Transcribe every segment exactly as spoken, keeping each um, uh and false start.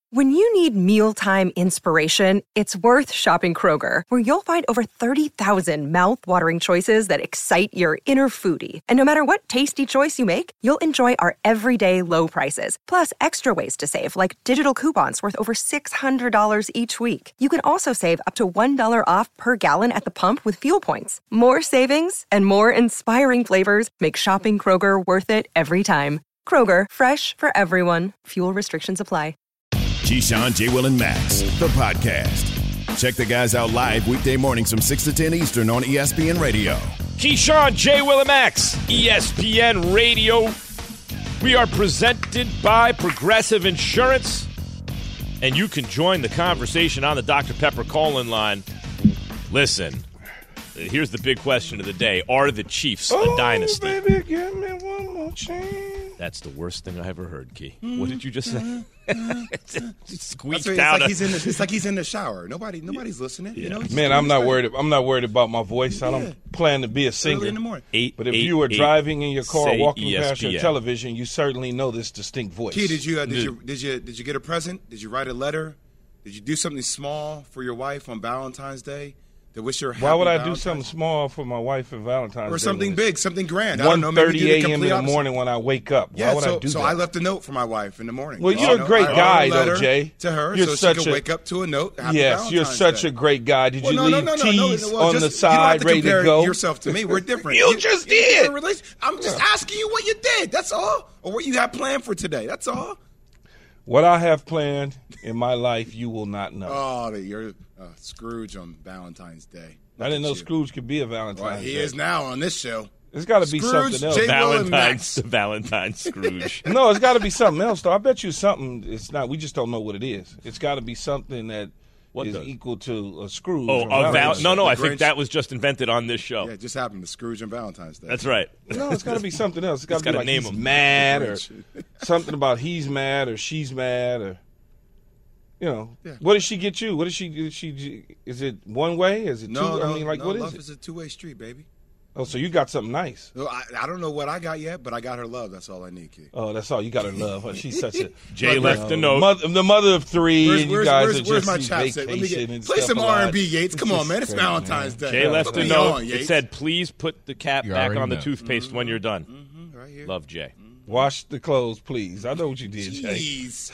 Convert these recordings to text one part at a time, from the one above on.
When you need mealtime inspiration, it's worth shopping Kroger, where you'll find over thirty thousand mouth-watering choices that excite your inner foodie. And no matter what tasty choice you make, you'll enjoy our everyday low prices, plus extra ways to save, like digital coupons worth over six hundred dollars each week. You can also save up to one dollar off per gallon at the pump with fuel points. More savings and more inspiring flavors make shopping Kroger worth it every time. Kroger, fresh for everyone. Fuel restrictions apply. Keyshawn, J. Will, and Max, the podcast. Check the guys out live weekday mornings from six to ten Eastern on E S P N Radio. Keyshawn, J. Will, and Max, E S P N Radio. We are presented by Progressive Insurance, and you can join the conversation on the Doctor Pepper call-in line. Listen, here's the big question of the day. Are the Chiefs a oh, dynasty? Baby, give me one more chance. That's the worst thing I ever heard, Key. What did you just say? Squeaked it's out. Like he's in the, it's like he's in the shower. Nobody, nobody's listening. Yeah. You know, Man, I'm not worried. I'm not worried about my voice. I don't yeah. plan to be a singer. Early in the morning. Eight, but if eight, you were eight, driving in your car, walking E S P N. past your television, you certainly know this distinct voice. Key, did you, uh, did you did you did you get a present? Did you write a letter? Did you do something small for your wife on Valentine's Day? To wish her happy Why would I Valentine's do something small for my wife for Valentine's Day? Or something big, something grand. one thirty a.m. in the morning when I wake up. Yeah, Why would so, I do so that? I left a note for my wife in the morning. Well, you're you a great know, guy, a though, Jay. To her, you're so such she could a, wake up to a note. Happy yes, Valentine's you're such Day. a great guy. Did well, you no, leave no, no, no, teas no, well, on just, the side, ready to go? Yourself to me, we're different. you, you just did. I'm just asking you what you did. That's all, or what you have planned for today. That's all. What I have planned in my life, you will not know. Oh, you're uh, Scrooge on Valentine's Day. Look I didn't know you. Scrooge could be a Valentine's well, he Day. is now on this show. It's got to be Scrooge, something else. J. Valentine's, Valentine's Scrooge. No, it's got to be something else, though. I bet you something. It's not. We just don't know what it is. It's got to be something that what is the? equal to a Scrooge. Oh, a val- no, no. I Grinch. think that was just invented on this show. Yeah, it just happened to Scrooge on Valentine's Day. That's right. No, it's got to be something else. It's got to be like name he's him. mad or something about he's mad or she's mad or. You know, yeah. What did she get you? What did she? Did she? Is it one way? Is it no, two? No, I mean, like, no, what is love it? is a two-way street, baby. Oh, so you got something nice. No, I, I don't know what I got yet, but I got her love. That's all I need, kid. Oh, that's all. You got her love. She's such a Jay you left know, the note. Mother, the mother of three, where's, and you where's, guys where's, are where's just my vacation chapstick? Let me get, and play stuff some a R and lot. B, Yates. Come It's on, man. It's great, Valentine's man. Day. Jay left Put the me note. on, It Yates. said, "Please put the cap You back already on the know. toothpaste mm-hmm. when you're done." Mm-hmm, right here. Love, Jay. Mm-hmm. Wash the clothes, please. I know what you did, Jay. Jeez.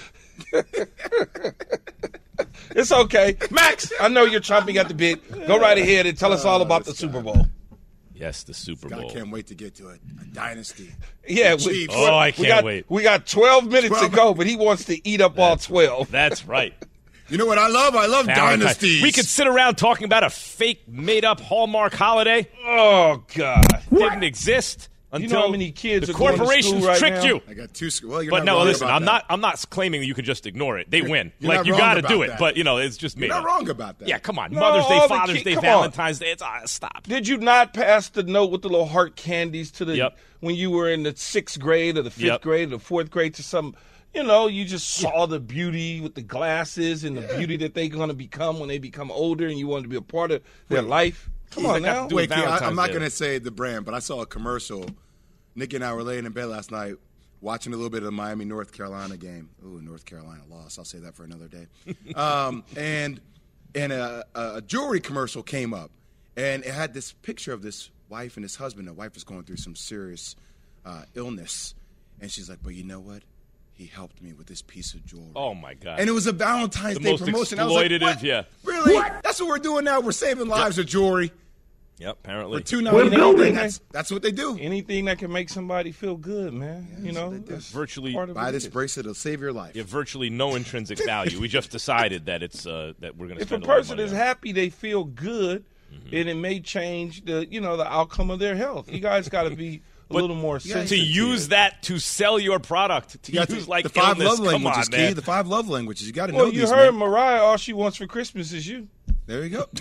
It's okay. Max, I know you're chomping at the bit. Go right ahead and tell us all about the Super Bowl. Yes, the Super Bowl. I can't wait to get to it. A dynasty. Yeah, The we, Chiefs. Oh, I we can't got, wait. We got twelve minutes twelve to go, but he wants to eat up all twelve. That's right. You know what I love? I love Valentine's. dynasties. We could sit around talking about a fake, made-up Hallmark holiday. Oh, God. Didn't exist until You know how many kids the are going to corporations school right tricked now? you. I got two. Well, you're But not no, wrong listen, about I'm that. not. I'm not claiming that you can just ignore it. They win. You're like not you wrong got to about do it. that. But you know, it's just You're made not up. wrong about that. Yeah, come on. No, Mother's Day, the Father's kid- Day, come Valentine's Day. It's uh, stop. Did you not pass the note with the little heart candies to the Yep. when you were in the sixth grade or the fifth Yep. grade or the fourth grade to some, you know, you just saw the beauty with the glasses and the beauty that they're going to become when they become older and you wanted to be a part of their life? Come He's on like, now. do Wait, Key, I, Valentine's I'm not Day. going to say the brand, but I saw a commercial. Nikki and I were laying in bed last night watching a little bit of the Miami, North Carolina game. Ooh, North Carolina lost. I'll say that for another day. um, and and a, a jewelry commercial came up, and it had this picture of this wife and this husband. The wife was going through some serious uh, illness, and she's like, but you know what? He helped me with this piece of jewelry. Oh my God! And it was a Valentine's The Day most promotion. I was like, exploitative, what? yeah. Really? What? That's what we're doing now. We're saving lives with jewelry. Yep, apparently. For two We're ninety building. nine. That's, that's what they do. Anything that can make somebody feel good, man. you know, what they do. that's Virtually- part of Buy it this is. bracelet, it'll save your life. You have virtually no intrinsic value. We just decided that it's uh, that we're going to If a spend a lot of person money is on. happy, they feel good, Mm-hmm. and it may change the, you know, the outcome of their health. You guys got to be a But little more to sensitive. use that to sell your product, to You got use the, like the five illness. love Come languages, on, Key. man. The five love languages. You got to Well, know you these, heard man. Mariah, all she wants for Christmas is you. There you go.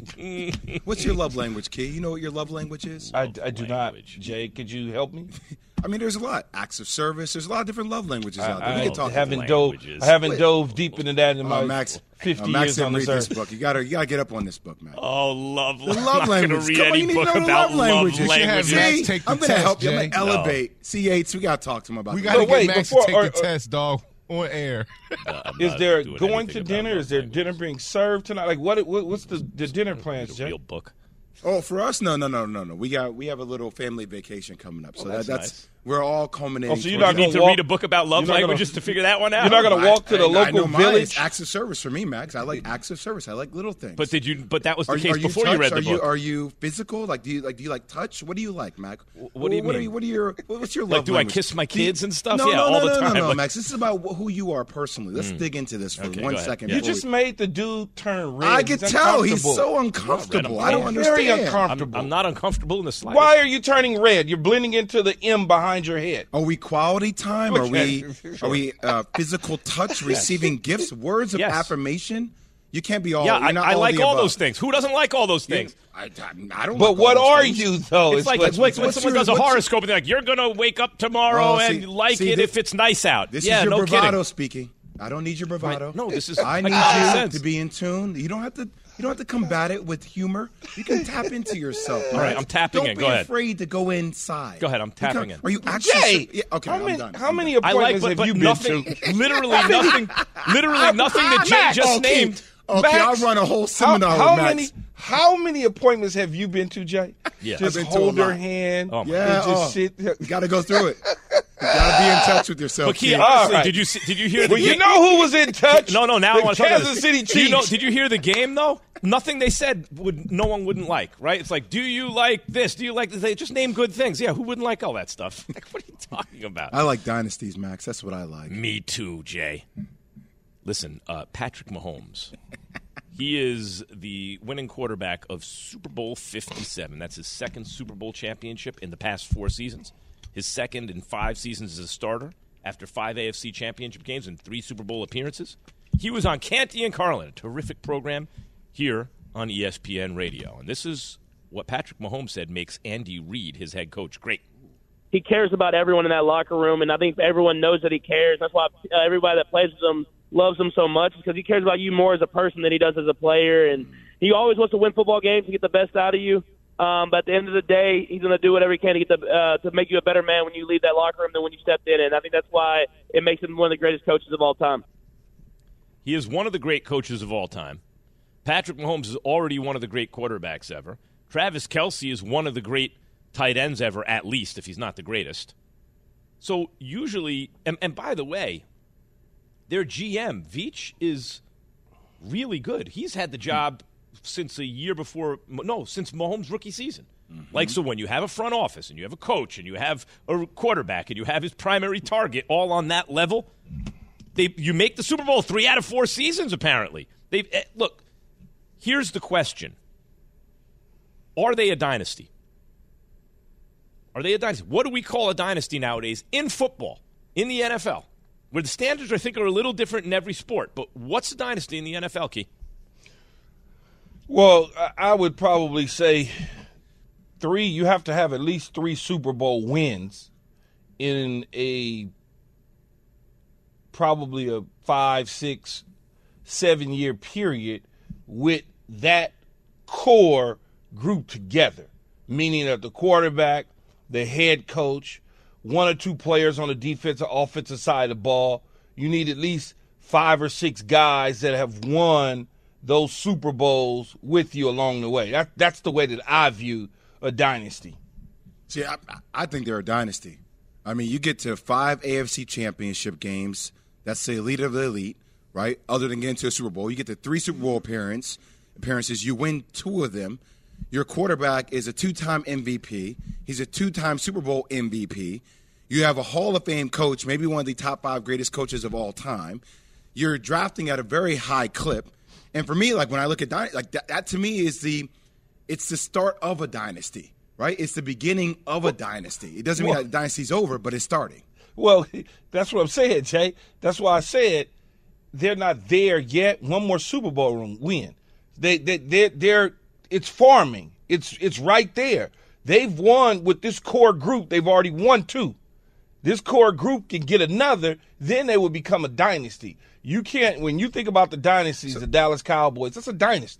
What's your love language, Key? You know what your love language is? I, I do not. language. Jay, could you help me? I mean, there's a lot. Acts of service. There's a lot of different love languages out there. I, We I can talk haven't about dove. languages. I haven't Wait. dove deep into that in uh, my Max, fifty uh, Max years on didn't this read earth. this book. You got to you got to get up on this book, Max. Oh, love, The love. love I'm not going language. to read Come on, any you need book to know the about love languages. You should have languages. Max See, take the I'm going to test, help you. I'm Jay. going to elevate. C Yates, we got to talk to him about We that. got to But wait, get Max before- to take or- the or- test, dog. on air. Uh, Is there going to dinner? Is there dinner being served tonight? Like, what? what what's the, the dinner plans, Jay? Real book. Oh, for us, no, no, no, no, no. We got we have a little family vacation coming up, so Oh, that, that's that's nice. we're all culminating. Oh, so you're towards not You that. need to walk- read a book about love you're not languages gonna- to figure that one out. You're not going to walk to the I- I local know mine. village? It's acts of service for me, Max. I like acts of service. I like little things. But did you? But that was the are, case are you before touch? you read the are book. You, are you physical? Like, do you like do you like touch? What do you like, Mac? What do you what mean? Are you, what are your what's your Like, love do I language? kiss my Do you- kids and stuff? No, Yeah, no, all no, the no, time. No, no, Like- Max. This is about wh- who you are personally. Let's dig into this for Okay, one go ahead. second. Yeah. You before just we- made the dude turn red. I could He's tell he's uncomfortable. so uncomfortable. I don't Very understand. Very uncomfortable. I'm, I'm not uncomfortable in the slightest. Why are you turning red? You're blending into the M behind your head. Are we quality time? Are Okay. we are we uh, physical touch, receiving gifts, words of Yes. affirmation? You can't be all. Yeah, you're I, not I all like the all above. those things. Who doesn't like all those things? I, I, I don't. But like what all those are things. you, though? It's is like what- it's like when what's someone your- does a what's your- horoscope and they're like, "You're gonna wake up tomorrow Oh, and see- like see, it thi- if it's nice out." This yeah, is your no bravado kidding. speaking. I don't need your bravado. Right. No, this is I like need common you sense. to be in tune. You don't have to. You don't have to combat it with humor. You can tap into yourself. All right, Max. I'm tapping don't in. be Go ahead. afraid to go inside. Go ahead, I'm tapping Because- in. Are you actually? Jay, Yeah, okay, how I'm many, done. how I'm many done. I like, appointments but, have but you been nothing, to? literally nothing, literally nothing that Jay Max, just okay. named. Okay, Max, I'll run a whole How, seminar how with Max. many? How many appointments have you been to, Jay? Yeah. Just I've been to hold a her lot. hand. Oh, my Yeah, and just oh. sit. You got to go through it. You got to be in touch with yourself. But Key, kid. honestly, All right. did you see, did you hear the Well, you game? know who was in touch? No, no. Now the I want to talk about Kansas this. City Do you know, Chiefs. did you hear the game though? Nothing they said would no one wouldn't like, right? It's like, do you like this? Do you like this? They just name good things. Yeah, who wouldn't like all that stuff? Like, what are you talking about? I like dynasties, Max. That's what I like. Me too, Jay. Listen, uh, Patrick Mahomes. He is the winning quarterback of Super Bowl fifty-seven. That's his second Super Bowl championship in the past four seasons. His second in five seasons as a starter after five A F C championship games and three Super Bowl appearances. He was on Canty and Carlin, a terrific program here on E S P N Radio. And this is what Patrick Mahomes said makes Andy Reid, his head coach, great. He cares about everyone in that locker room, and I think everyone knows that he cares. That's why uh, everybody that plays with him loves him so much, because he cares about you more as a person than he does as a player. And he always wants to win football games and get the best out of you. Um, but at the end of the day, he's going to do whatever he can to get the uh, to make you a better man when you leave that locker room than when you stepped in. And I think that's why it makes him one of the greatest coaches of all time. He is one of the great coaches of all time. Patrick Mahomes is already one of the great quarterbacks ever. Travis Kelce is one of the great tight ends ever, at least, if he's not the greatest. So usually, and, and by the way, their G M, Veach, is really good. He's had the job since a year before, no, since Mahomes' rookie season. Mm-hmm. Like, so when you have a front office and you have a coach and you have a quarterback and you have his primary target all on that level, they you make the Super Bowl three out of four seasons, apparently. They eh, look, here's the question. Are they a dynasty? Are they a dynasty? What do we call a dynasty nowadays in football, in the N F L? Where the standards, I think, are a little different in every sport. But what's a dynasty in the N F L, Key? Well, I- I would probably say three. You have to have at least three Super Bowl wins in a probably a five, six, seven year period with that core group together, meaning that the quarterback, the head coach, one or two players on the defensive, offensive side of the ball. You need at least five or six guys that have won those Super Bowls with you along the way. That, that's the way that I view a dynasty. See, I, I think they're a dynasty. I mean, you get to five A F C championship games. That's the elite of the elite, right? Other than getting to a Super Bowl. You get to three Super Bowl appearance, appearances. You win two of them. Your quarterback is a two-time M V P. He's a two-time Super Bowl M V P. You have a Hall of Fame coach, maybe one of the top five greatest coaches of all time. You're drafting at a very high clip. And for me, like when I look at dynasty, like that, that to me is the, it's the start of a dynasty, right? It's the beginning of a dynasty. It doesn't mean Well- that the dynasty's over, but it's starting. Well, that's what I'm saying, Jay. That's why I said they're not there yet. One more Super Bowl win. They, they, they're, they're, it's farming. It's, it's right there. They've won with this core group. They've already won two. This core group can get another, then they will become a dynasty. You can't, when you think about the dynasties, the Dallas Cowboys, that's a dynasty.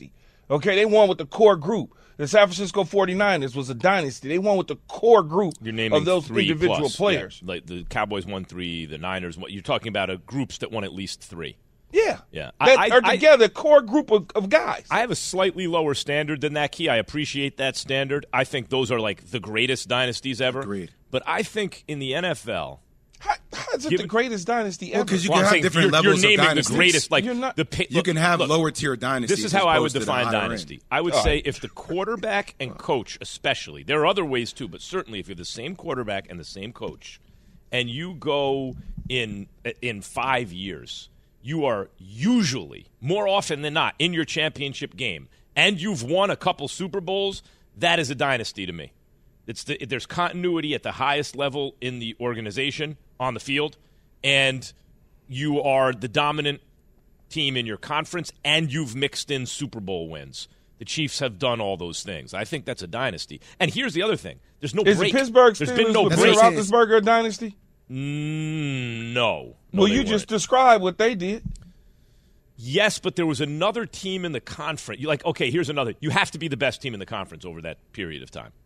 Okay, they won with the core group. The San Francisco forty-niners was a dynasty. They won with the core group You're naming of those three individual plus. players. Yeah, like the Cowboys won three, the Niners won. You're talking about a groups that won at least three. Yeah. Yeah. That I, are I, together, core group of, of guys. I have a slightly lower standard than that, Key. I appreciate that standard. I think those are like the greatest dynasties ever. Agreed. But I think in the N F L, How, how is it Give the me- greatest dynasty ever? Well, 'cause you well, can I'm have saying different you're, levels you're of naming the dynasties. greatest. Like You're not- the pa- You look, can have look, lower tier dynasties. This is as how I would opposed to the define higher dynasty. end. I would All say right. if the quarterback and coach, especially, there are other ways too, but certainly if you're the same quarterback and the same coach, and you go in in five years, you are usually, more often than not, in your championship game, and you've won a couple Super Bowls, that is a dynasty to me. It's the, there's continuity at the highest level in the organization on the field, and you are the dominant team in your conference, and you've mixed in Super Bowl wins. The Chiefs have done all those things. I think that's a dynasty. And here's the other thing. There's no Is break. the Pittsburgh There's Steelers been no with break. Ben Roethlisberger a dynasty? Mm, no. no. Well, they you weren't. just described what they did. Yes, but there was another team in the conference. You like, okay, here's another. You have to be the best team in the conference over that period of time.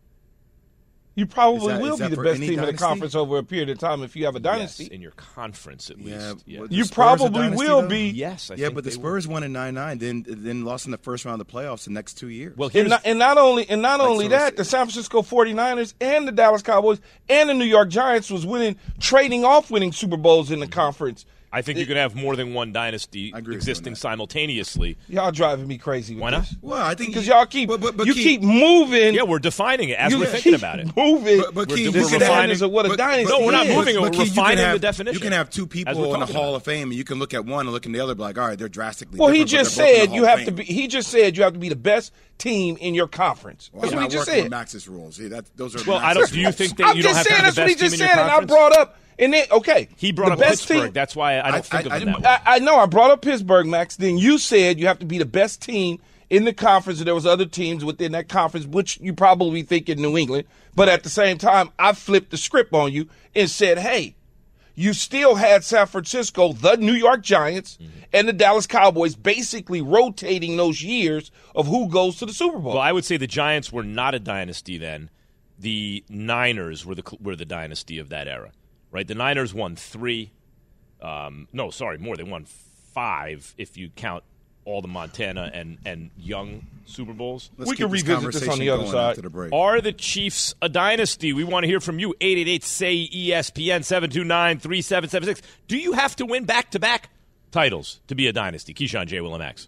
You probably Is that- will is be that the for best any team in the dynasty? conference over a period of time if you have a dynasty. Yes, in your conference at Yeah, least. Yeah. well, the You Spurs a probably dynasty, will though? be. Yes, I Yeah, think but the they Spurs won in nine nine, then then lost in the first round of the playoffs the next two years. Well, And here's, not, and not only and not Like only sort of- that, the San Francisco forty-niners and the Dallas Cowboys and the New York Giants was winning, trading off winning Super Bowls in the conference. I think you can have more than one dynasty I agree with you on existing that. simultaneously. Y'all driving me crazy. With Why not? this. well, I think Because y'all keep but, but, but you Keith- keep moving. Yeah, we're defining it as you we're thinking keep about it. Moving. But, but We're- Keith, we're you can refining- have- of what a but- dynasty No, we're not is. moving it. But We're Keith, you can refining have- the definition. You can have two As people we're in the talking Hall about of Fame, and you can look at one and look at the other, be like, all right, they're drastically. Well, he different, but just they're both in the said Hall you of have Fame. to be. He just said you have to be the best team in your conference. Well, That's I'm what he not just working said. with Max's rules. See, that, those are Well, I Max's don't. Do you rules. think that I'm you don't just have to saying have that's the what he best team just in said, your and I conference? brought up. And then okay, He brought the up best Pittsburgh. team. That's why I don't I- think of I- them I- that way. I, I know I brought up Pittsburgh, Max. Then you said you have to be the best team in the conference, and there was other teams within that conference, which you probably think in New England. But at the same time, I flipped the script on you and said, hey, you still had San Francisco, the New York Giants, Mm-hmm. and the Dallas Cowboys basically rotating those years of who goes to the Super Bowl. Well, I would say the Giants were not a dynasty then. The Niners were the were the dynasty of that era, right? The Niners won three. Um, no, sorry, more. They won five if you count all the Montana and, and Young Super Bowls. Let's We keep can this revisit this on conversation the other going side. after the break. Are the Chiefs a dynasty? We want to hear from you. eight eight eight, S A Y, E S P N, seven two nine, three seven seven six. Do you have to win back-to-back titles to be a dynasty? Keyshawn, J. Will, and Max.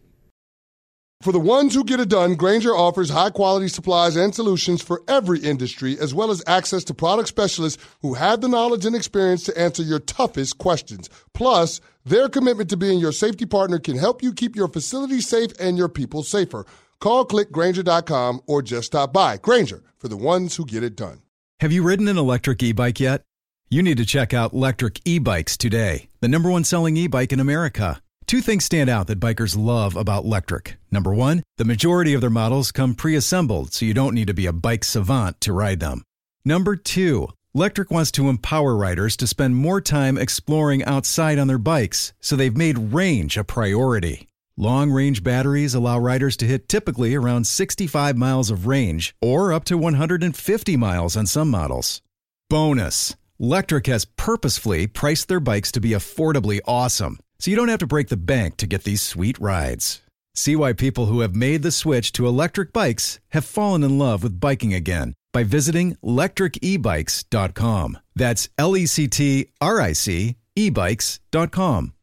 For the ones who get it done, Grainger offers high-quality supplies and solutions for every industry, as well as access to product specialists who have the knowledge and experience to answer your toughest questions. Plus, their commitment to being your safety partner can help you keep your facility safe and your people safer. Call click Grainger dot com or just stop by. Grainger, for the ones who get it done. Have you ridden an electric e-bike yet? You need to check out Lectric E-Bikes today, the number one selling e-bike in America. Two things stand out that bikers love about Lectric. Number one, the majority of their models come pre-assembled, so you don't need to be a bike savant to ride them. Number two, Lectric wants to empower riders to spend more time exploring outside on their bikes, so they've made range a priority. Long-range batteries allow riders to hit typically around sixty-five miles of range, or up to one hundred fifty miles on some models. Bonus, Lectric has purposefully priced their bikes to be affordably awesome, so you don't have to break the bank to get these sweet rides. See why people who have made the switch to electric bikes have fallen in love with biking again by visiting lectric e bikes dot com. That's L E C T R I C e bikes dot com.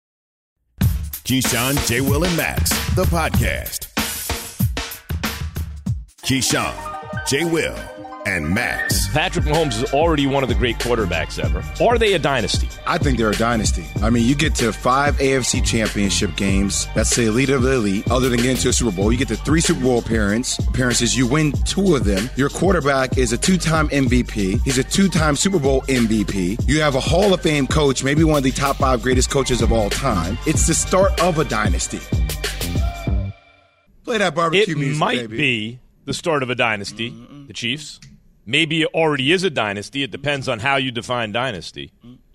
Keyshawn, J. Will, and Max, the podcast. Keyshawn, J. Will, and Max. Patrick Mahomes is already one of the great quarterbacks ever. Are they a dynasty? I think they're a dynasty. I mean, you get to five A F C championship games. That's the elite of the elite. Other than getting to a Super Bowl, you get to three Super Bowl appearance, appearances. You win two of them. Your quarterback is a two-time M V P. He's a two-time Super Bowl M V P. You have a Hall of Fame coach, maybe one of the top five greatest coaches of all time. It's the start of a dynasty. Play that barbecue It music, might baby. be the start of a dynasty, the Chiefs. Maybe it already is a dynasty. It depends on how you define dynasty.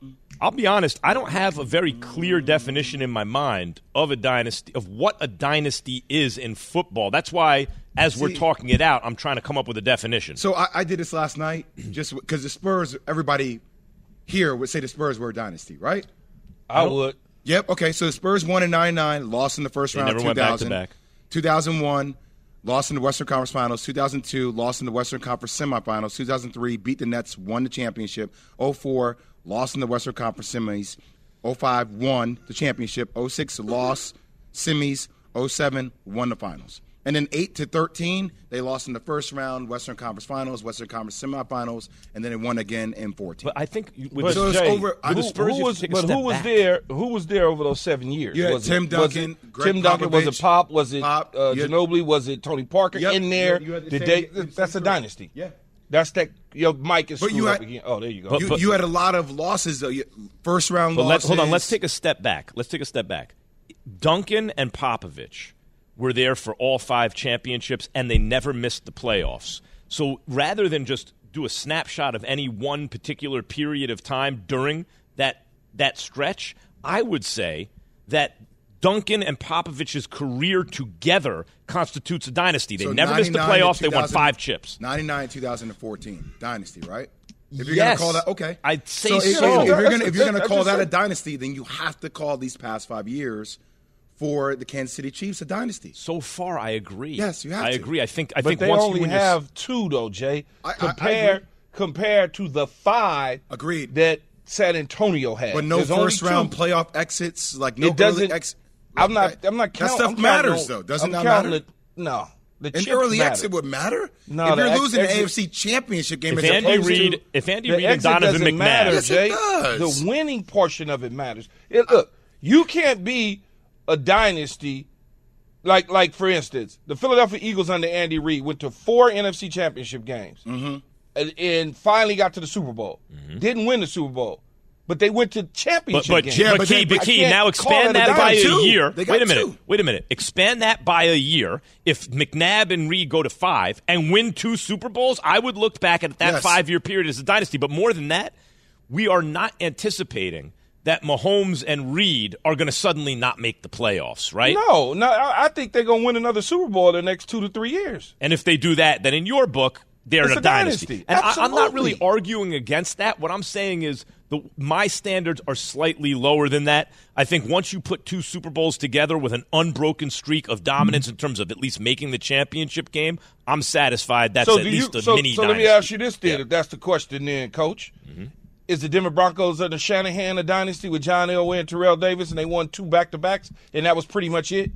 I'll be honest, I don't have a very clear definition in my mind of a dynasty, of what a dynasty is in football. That's why, as we're See, talking it out, I'm trying to come up with a definition. So I, I did this last night just because the Spurs, everybody here would say the Spurs were a dynasty, right? I would. Yep. Okay. So the Spurs won in ninety-nine, lost in the first They round. never went back to back. two thousand one, lost in the Western Conference Finals. two thousand two, lost in the Western Conference Semifinals. two thousand three, beat the Nets, won the championship. oh four, lost in the Western Conference Semis. oh five, won the championship. oh six, lost semis. oh seven, won the finals. And then eight to thirteen, they lost in the first round, Western Conference Finals, Western Conference Semifinals, and then they won again in fourteen. But I think with But the, it's Jay, over- who, the Spurs, who you have was, to take a but step who was back. there? Who was there over those seven years? You had was Tim it, Duncan, was it, Greg Tim Duncan. Was it Popovich, Pop? Was it Pop, uh, you had- Ginobili? Was it Tony Parker Yep, in there? you had the Did same- they, the that's same a crew. dynasty. Yeah. That's that. Your mic is But screwed you up had- again. Oh, there you go. But- You, you had a lot of losses, though. You- First round But let's losses. hold on. Let's take a step back. Let's take a step back. Duncan and Popovich were there for all five championships, and they never missed the playoffs. So rather than just do a snapshot of any one particular period of time during that that stretch, I would say that Duncan and Popovich's career together constitutes a dynasty. They So never missed the ninety-nine to playoffs. They won two thousand five chips. ninety-nine, two thousand fourteen, dynasty, right? If you're Yes. gonna call that, okay. I'd say so. If, so. if you're gonna if you're gonna I call just that a said- dynasty, then you have to call these past five years for the Kansas City Chiefs a dynasty. So far, I agree. Yes, you have I to. agree. I think. I but think they once only you win your- have two, though, Jay. I- I- I Compare agree. compared to the five. Agreed. That San Antonio had. But no There's only first round two. playoff exits, like no It doesn't. early ex- I'm not. that- I'm not that counting. stuff I'm matters, counting though. on- Doesn't I'm that counting matter? The, no. The An chips early matter. exit would matter. No, if the you're ex- losing the exit- A F C Championship game, If as Andy opposed Reid, to, if Andy The Reid and exit Donovan doesn't matter, McNabb, Yes, it Jay. does. The winning portion of it matters. It, look, you can't be a dynasty. Like, like for instance, the Philadelphia Eagles under Andy Reid went to four N F C Championship games, Mm-hmm. and, and finally got to the Super Bowl. Didn't win the Super Bowl, but they went to But championship but, games. Yeah, but but key, they- but I key. can't Now call expand it a that by dynasty. a Two. year. They got Wait a minute. two. Wait a minute. Expand that by a year. If McNabb and Reed go to five and win two Super Bowls, I would look back at that Yes. five-year period as a dynasty. But more than that, we are not anticipating that Mahomes and Reed are going to suddenly not make the playoffs, right? No, no, I I think they're going to win another Super Bowl in the next two to three years. And if they do that, then in your book, they're It's a, a dynasty. dynasty. And I, I'm not really Absolutely. arguing against that. What I'm saying is the, my standards are slightly lower than that. I think once you put two Super Bowls together with an unbroken streak of dominance in terms of at least making the championship game, I'm satisfied that's so at do least you, a so, mini so let me dynasty. ask you this then, if that's the question then, Coach. Is the Denver Broncos under Shanahan a dynasty with John Elway and Terrell Davis, and they won two back-to-backs, and that was pretty much it?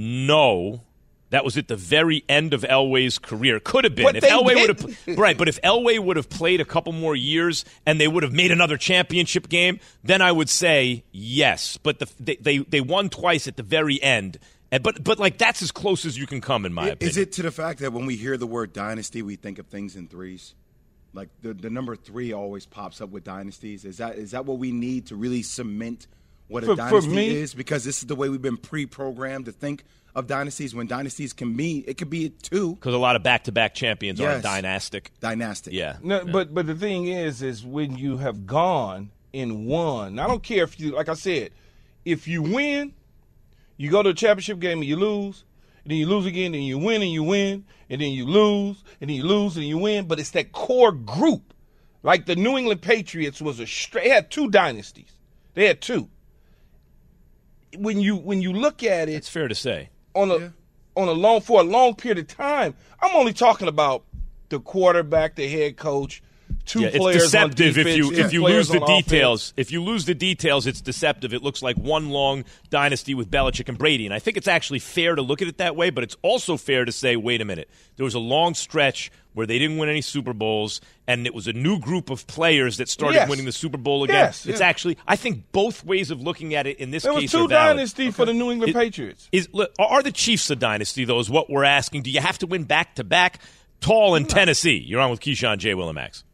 No. That was at the very end of Elway's career. Could have been. But if they Elway would didn't. have right, but if Elway would have played a couple more years and they would have made another championship game, then I would say yes. But the, they, they they won twice at the very end. And, but but like that's as close as you can come in my opinion. Is it to the fact that when we hear the word dynasty, we think of things in threes? Like the, the number three always pops up with dynasties. Is that is that what we need to really cement what a For- for dynasty me- is? Because this is the way we've been pre-programmed to think of dynasties. When dynasties can be, it could be two Because a lot of back-to-back champions are Yes. dynastic. dynastic. Yeah. No, but but the thing is, is when you have gone and won. I don't care if you, like I said, if you win, you go to a championship game and you lose, and then you lose again, and you win and you win, and then you lose, and then you lose and you win. But it's that core group. Like the New England Patriots was a straight. They had two dynasties. They had two. When you when you look at it It's fair to say. on a Yeah. on a long for a long period of time, I'm only talking about the quarterback, the head coach, two Yeah, it's players deceptive on if defense, you two if you players lose the on offense. details. If you lose the details, it's deceptive. It looks like one long dynasty with Belichick and Brady. And I think it's actually fair to look at it that way, but it's also fair to say, wait a minute, there was a long stretch where they didn't win any Super Bowls, and it was a new group of players that started Yes. winning the Super Bowl again. Yes, it's yeah. actually, I think both ways of looking at it in this There was case two are valid. dynasty for the New England It- Patriots. Is look, are the Chiefs a dynasty, though, is what we're asking. Do you have to win back-to-back? Tall in Tennessee. You're on with Keyshawn, J. Will, and Max.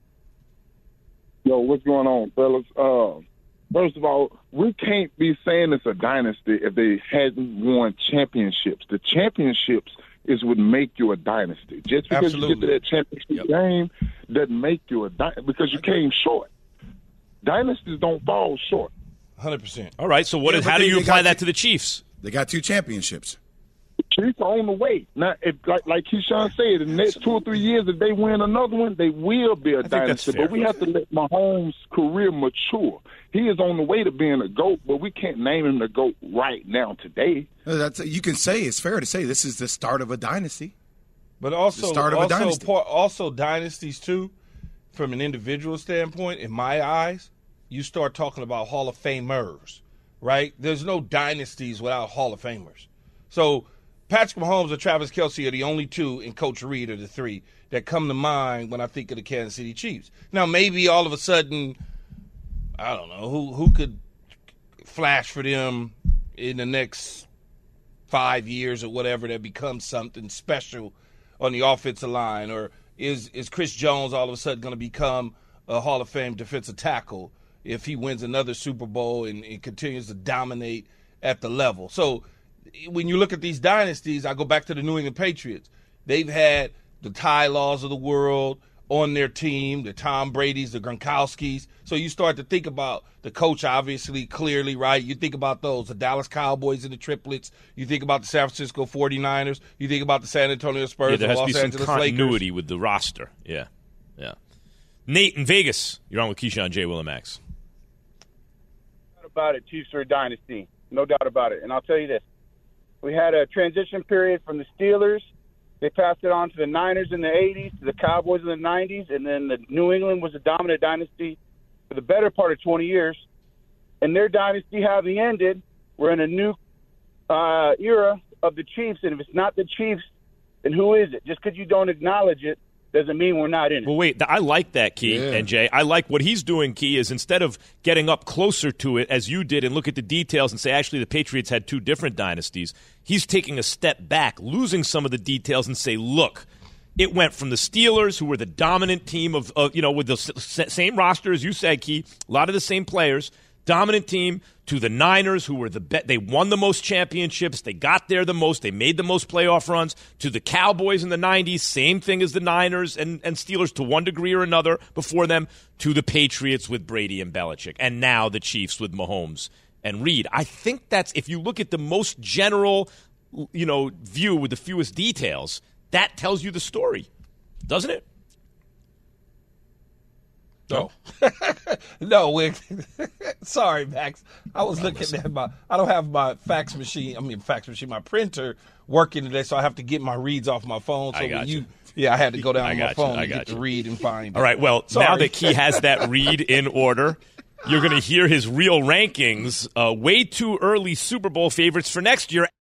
Yo, what's going on, fellas? Uh, first of all, we can't be saying it's a dynasty if they hadn't won championships. The championships is what make you a dynasty. Just because you Absolutely. get to that championship game doesn't make you a dynasty because you came short. Dynasties don't fall short. one hundred percent. All right, so what Yeah, is, but how they- do you they apply got that to- to the Chiefs? They got two championships. Chiefs are on the way. Now, if, like, like Keyshawn said, in the next two or three years, if they win another one, they will be a think that's dynasty. fair. But we have to let Mahomes' career mature. He is on the way to being a GOAT, but we can't name him the GOAT right now today. That's you can say it's fair to say this is the start of a dynasty. But also, The start of a also, dynasty. par- also dynasties too, from an individual standpoint. In my eyes, you start talking about Hall of Famers, right? There's no dynasties without Hall of Famers. So Patrick Mahomes or Travis Kelce are the only two, and Coach Reed are the three that come to mind when I think of the Kansas City Chiefs. Now, maybe all of a sudden, I don't know who who could flash for them in the next five years or whatever that becomes something special on the offensive line, or is is Chris Jones all of a sudden going to become a Hall of Fame defensive tackle if he wins another Super Bowl and, and continues to dominate at the level? So when you look at these dynasties, I go back to the New England Patriots. They've had the Ty Laws of the world on their team, the Tom Brady's, the Gronkowskis. So you start to think about the coach, obviously, clearly, right? You think about those, the Dallas Cowboys and the triplets. You think about the San Francisco forty-niners. You think about the San Antonio Spurs, Yeah, there the has to Los be some Angeles continuity Lakers. with the roster. Yeah, yeah. Nate in Vegas, you're on with Keyshawn, J. Will, and Max. No doubt about it, Chiefs are a dynasty. No doubt about it. And I'll tell you this. We had a transition period from the Steelers. They passed it on to the Niners in the eighties, to the Cowboys in the nineties, and then the New England was a dominant dynasty for the better part of twenty years. And their dynasty having ended, we're in a new uh, era of the Chiefs. And if it's not the Chiefs, then who is it? Just because you don't acknowledge it doesn't mean we're not in it. Well, wait, th- I like that, Key Yeah. and Jay. I like what he's doing, Key, is instead of getting up closer to it, as you did, and look at the details and say, actually, the Patriots had two different dynasties, he's taking a step back, losing some of the details, and say, look, it went from the Steelers, who were the dominant team of, of you know, with the s- same roster, as you said, Key, a lot of the same players, dominant team, to the Niners, who were the be- they won the most championships, they got there the most, they made the most playoff runs, to the Cowboys in the nineties, same thing as the Niners and, and Steelers to one degree or another before them, to the Patriots with Brady and Belichick, and now the Chiefs with Mahomes and Reed. I think that's, if you look at the most general, you know, view with the fewest details, that tells you the story, doesn't it? No. no, we sorry, Max. I was looking at my, I don't have my fax machine, I mean, fax machine, my printer working today, so I have to get my reads off my phone. So I got when you. you. Yeah, I had to go down I on got my phone you. I to got get you. to read and find it. All right, well, Sorry. now that he has that read in order, you're going to hear his real rankings. Uh, way too early Super Bowl favorites for next year.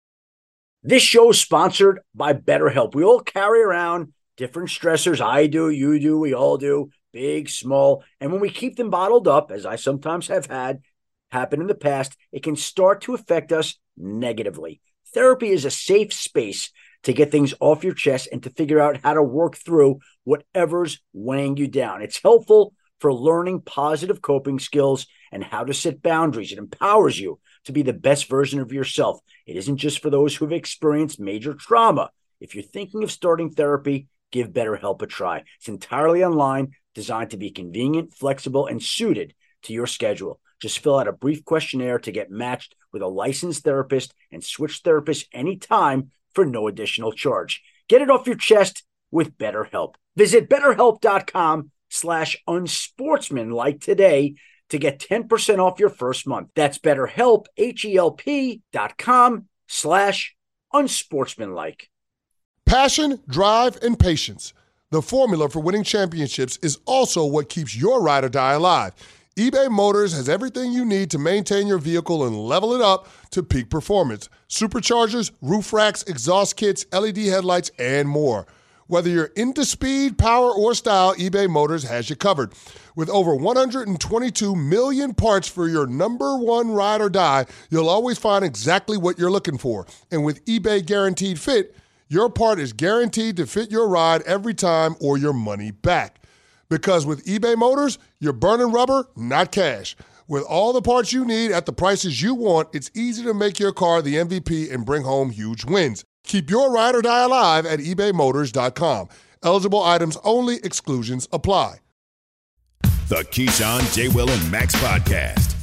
This show is sponsored by BetterHelp. We all carry around different stressors. I do, you do, we all do, big, small. And when we keep them bottled up, as I sometimes have had happen in the past, it can start to affect us negatively. Therapy is a safe space to get things off your chest and to figure out how to work through whatever's weighing you down. It's helpful for learning positive coping skills and how to set boundaries. It empowers you to be the best version of yourself. It isn't just for those who have experienced major trauma. If you're thinking of starting therapy, give BetterHelp a try. It's entirely online, designed to be convenient, flexible, and suited to your schedule. Just fill out a brief questionnaire to get matched with a licensed therapist and switch therapists anytime for no additional charge. Get it off your chest with BetterHelp. Visit BetterHelp.com slash unsportsmanlike today to get ten percent off your first month. That's BetterHelp, H-E-L-P dot com slash unsportsmanlike. Passion, drive, and patience. The formula for winning championships is also what keeps your ride or die alive. eBay Motors has everything you need to maintain your vehicle and level it up to peak performance. Superchargers, roof racks, exhaust kits, L E D headlights, and more. Whether you're into speed, power, or style, eBay Motors has you covered. With over one hundred twenty-two million parts for your number one ride or die, you'll always find exactly what you're looking for. And with eBay Guaranteed Fit, your part is guaranteed to fit your ride every time or your money back. Because with eBay Motors, you're burning rubber, not cash. With all the parts you need at the prices you want, it's easy to make your car the M V P and bring home huge wins. Keep your ride or die alive at ebay motors dot com. Eligible items only. Exclusions apply. The Keyshawn, J. Will, and Max Podcast.